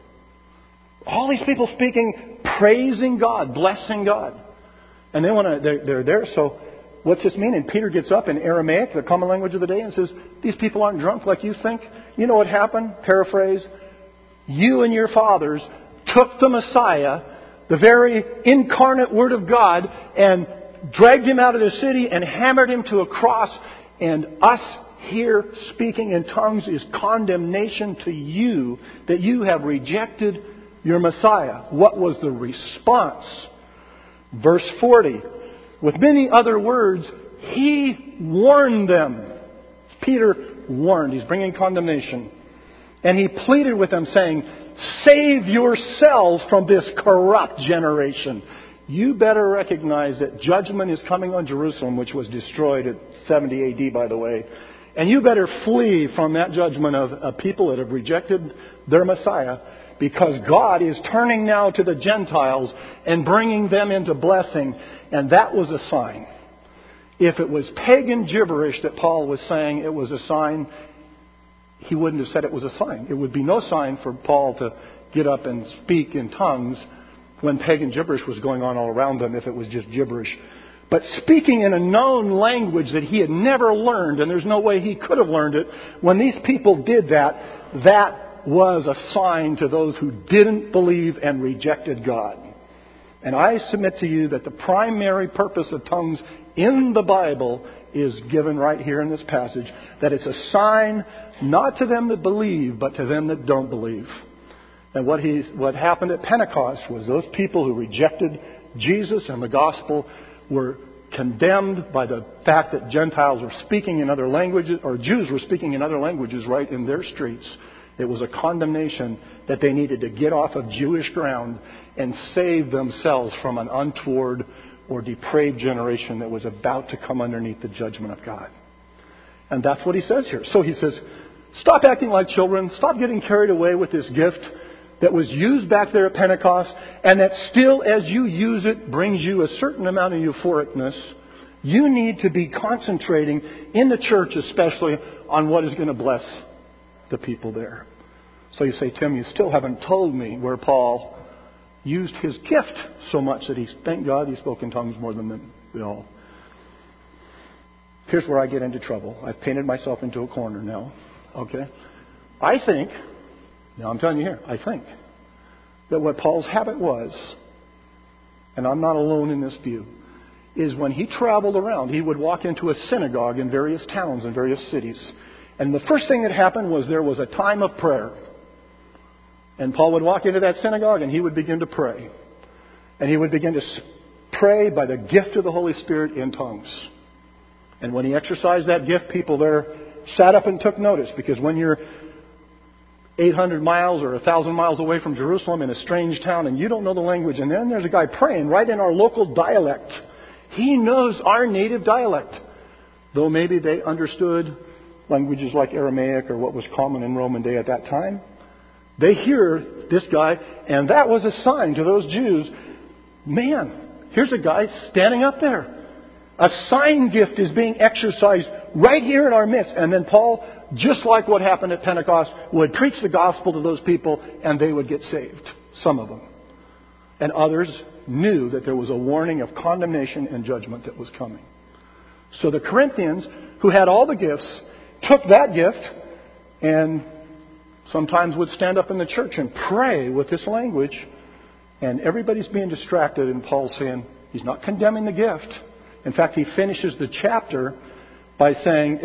All these people speaking, praising God, blessing God. And they're there, so what's this mean? And Peter gets up in Aramaic, the common language of the day, and says, these people aren't drunk like you think. You know what happened? Paraphrase. You and your fathers took the Messiah, the very incarnate Word of God, and dragged him out of the city and hammered him to a cross. And us here speaking in tongues is condemnation to you that you have rejected your Messiah. What was the response? Verse 40. With many other words, he warned them. Peter warned. He's bringing condemnation. And he pleaded with them saying, save yourselves from this corrupt generation. You better recognize that judgment is coming on Jerusalem, which was destroyed at 70 AD, by the way. And you better flee from that judgment of people that have rejected their Messiah, because God is turning now to the Gentiles and bringing them into blessing. And that was a sign. If it was pagan gibberish that Paul was saying it was a sign, he wouldn't have said it was a sign. It would be no sign for Paul to get up and speak in tongues when pagan gibberish was going on all around them, if it was just gibberish. But speaking in a known language that he had never learned, and there's no way he could have learned it, when these people did that, that was a sign to those who didn't believe and rejected God. And I submit to you that the primary purpose of tongues in the Bible is given right here in this passage, that it's a sign not to them that believe, but to them that don't believe. And what happened at Pentecost was those people who rejected Jesus and the gospel were condemned by the fact that Gentiles were speaking in other languages, or Jews were speaking in other languages right in their streets. It was a condemnation that they needed to get off of Jewish ground and save themselves from an untoward or depraved generation that was about to come underneath the judgment of God. And that's what he says here. So he says, stop acting like children. Stop getting carried away with this gift that was used back there at Pentecost, and that still, as you use it, brings you a certain amount of euphoricness. You need to be concentrating in the church, especially, on what is going to bless the people there. So you say, Tim, you still haven't told me where Paul used his gift so much that thank God he spoke in tongues more than we all. Here's where I get into trouble. I've painted myself into a corner now. Okay? I think, now I'm telling you here, I think that what Paul's habit was, and I'm not alone in this view, is when he traveled around, he would walk into a synagogue in various towns and various cities. And the first thing that happened was there was a time of prayer. And Paul would walk into that synagogue and he would begin to pray. And he would begin to pray by the gift of the Holy Spirit in tongues. And when he exercised that gift, people there sat up and took notice. Because when you're 800 miles or 1,000 miles away from Jerusalem in a strange town and you don't know the language, and then there's a guy praying right in our local dialect. He knows our native dialect. Though maybe they understood languages like Aramaic or what was common in Roman day at that time. They hear this guy, and that was a sign to those Jews. Man, here's a guy standing up there. A sign gift is being exercised right here in our midst. And then Paul, just like what happened at Pentecost, would preach the gospel to those people and they would get saved. Some of them. And others knew that there was a warning of condemnation and judgment that was coming. So the Corinthians, who had all the gifts, took that gift and sometimes would stand up in the church and pray with this language. And everybody's being distracted, and Paul's saying he's not condemning the gift. In fact, he finishes the chapter by saying,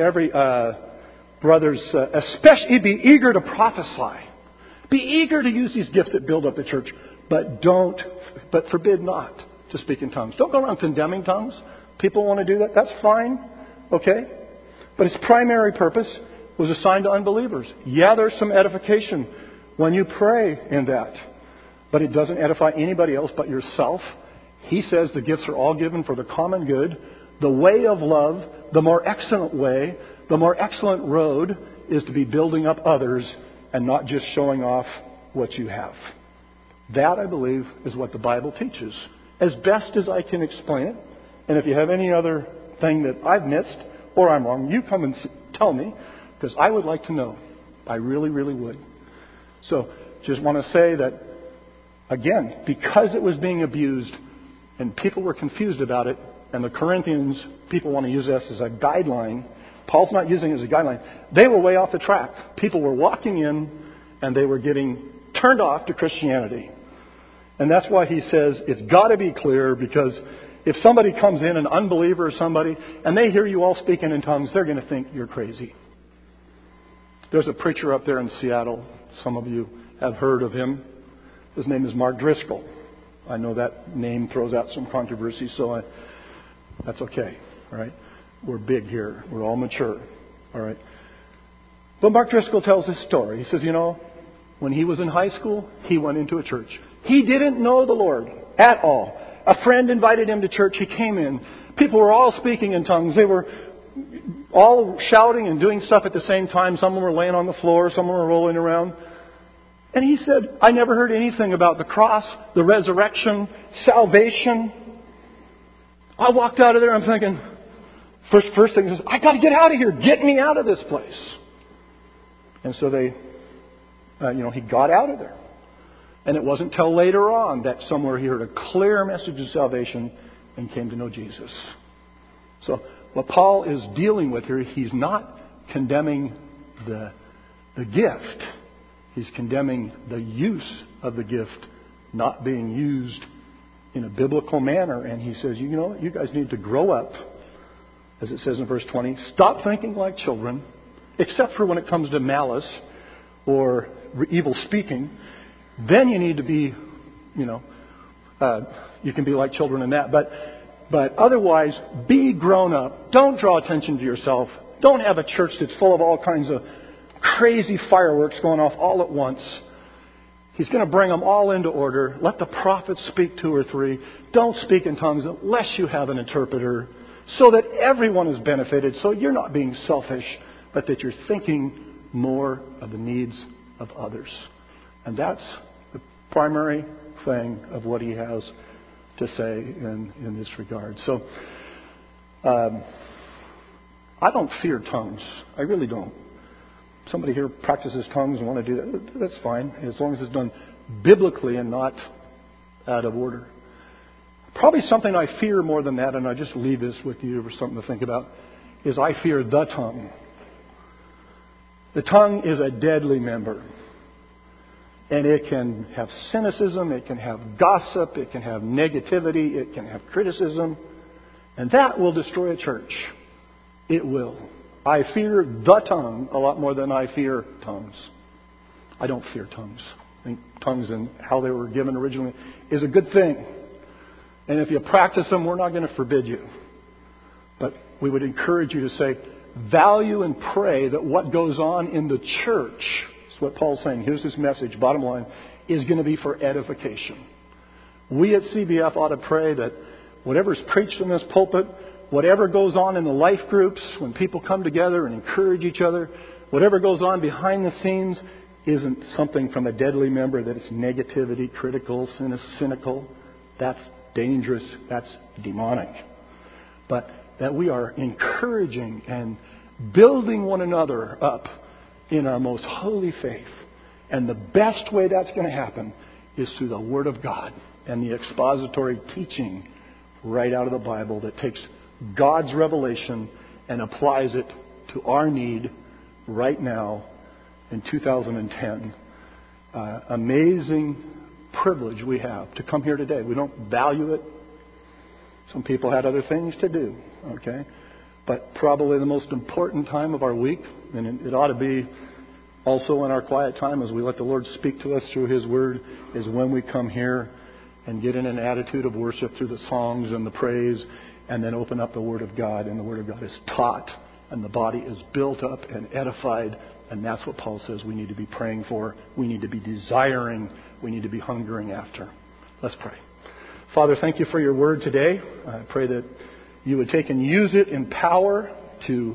brothers, especially be eager to prophesy. Be eager to use these gifts that build up the church, but forbid not to speak in tongues. Don't go around condemning tongues. People want to do that. That's fine. Okay? But its primary purpose was assigned to unbelievers. Yeah, there's some edification when you pray in that. But it doesn't edify anybody else but yourself. He says the gifts are all given for the common good. The way of love, the more excellent way, the more excellent road is to be building up others and not just showing off what you have. That, I believe, is what the Bible teaches. As best as I can explain it. And if you have any other thing that I've missed or I'm wrong, you come and tell me, because I would like to know. I really, really would. So, just want to say that, again, because it was being abused and people were confused about it, and the Corinthians, people want to use this as a guideline. Paul's not using it as a guideline. They were way off the track. People were walking in and they were getting turned off to Christianity. And that's why he says it's got to be clear, because if somebody comes in, an unbeliever or somebody, and they hear you all speaking in tongues, they're going to think you're crazy. There's a preacher up there in Seattle. Some of you have heard of him. His name is Mark Driscoll. I know that name throws out some controversy, so that's okay. All right, we're big here. We're all mature. All right. But Mark Driscoll tells this story. He says, when he was in high school, he went into a church. He didn't know the Lord at all. A friend invited him to church. He came in. People were all speaking in tongues. They were all shouting and doing stuff at the same time. Some were laying on the floor. Some were rolling around. And he said, I never heard anything about the cross, the resurrection, salvation. I walked out of there, I'm thinking, first thing is, I got to get out of here. Get me out of this place. And so he got out of there. And it wasn't till later on that somewhere he heard a clear message of salvation and came to know Jesus. So what Paul is dealing with here, he's not condemning the gift. He's condemning the use of the gift not being used in a biblical manner. And he says, you guys need to grow up, as it says in verse 20. Stop thinking like children, except for when it comes to malice or evil speaking. then you need to be, you can be like children in that. But otherwise, be grown up. Don't draw attention to yourself. Don't have a church that's full of all kinds of crazy fireworks going off all at once. He's going to bring them all into order. Let the prophets speak 2 or 3. Don't speak in tongues unless you have an interpreter, so that everyone is benefited, so you're not being selfish, but that you're thinking more of the needs of others. And that's the primary thing of what he has to say in this regard. So, I don't fear tongues. I really don't. Somebody here practices tongues and want to do that, that's fine, as long as it's done biblically and not out of order. Probably something I fear more than that, and I just leave this with you for something to think about, is I fear the tongue. The tongue is a deadly member. And it can have cynicism, it can have gossip, it can have negativity, it can have criticism. And that will destroy a church. It will. I fear the tongue a lot more than I fear tongues. I don't fear tongues. I think tongues and how they were given originally is a good thing. And if you practice them, we're not going to forbid you. But we would encourage you to say, value and pray that what goes on in the church, that's what Paul's saying, here's his message, bottom line, is going to be for edification. We at CBF ought to pray that whatever's preached in this pulpit, whatever goes on in the life groups, when people come together and encourage each other, whatever goes on behind the scenes isn't something from a deadly member that is negativity, critical, cynical. That's dangerous. That's demonic. But that we are encouraging and building one another up in our most holy faith. And the best way that's going to happen is through the Word of God and the expository teaching right out of the Bible that takes God's revelation and applies it to our need right now in 2010. Amazing privilege we have to come here today. We don't value it. Some people had other things to do, okay? But probably the most important time of our week, and it ought to be also in our quiet time as we let the Lord speak to us through His Word, is when we come here and get in an attitude of worship through the songs and the praise, and then open up the Word of God, and the Word of God is taught, and the body is built up and edified, and that's what Paul says we need to be praying for, we need to be desiring, we need to be hungering after. Let's pray. Father, thank you for your Word today. I pray that you would take and use it in power to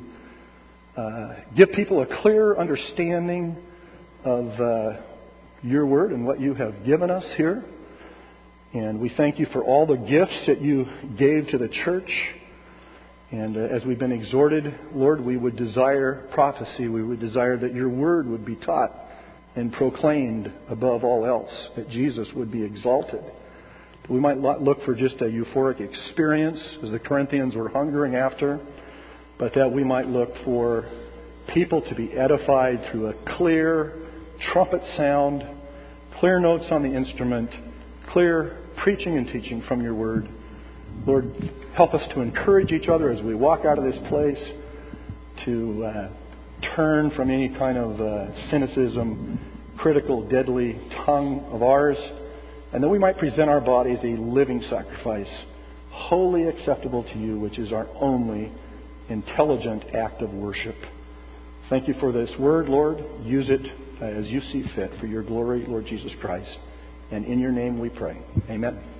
give people a clear understanding of your Word and what you have given us here. And we thank you for all the gifts that you gave to the church. And as we've been exhorted, Lord, we would desire prophecy. We would desire that your Word would be taught and proclaimed above all else, that Jesus would be exalted. We might not look for just a euphoric experience, as the Corinthians were hungering after, but that we might look for people to be edified through a clear trumpet sound, clear notes on the instrument, clear preaching and teaching from your Word. Lord, help us to encourage each other as we walk out of this place, to turn from any kind of cynicism, critical, deadly tongue of ours, and that we might present our bodies a living sacrifice, wholly acceptable to you, which is our only intelligent act of worship. Thank you for this word, Lord. Use it as you see fit for your glory, Lord Jesus Christ. And in your name we pray. Amen.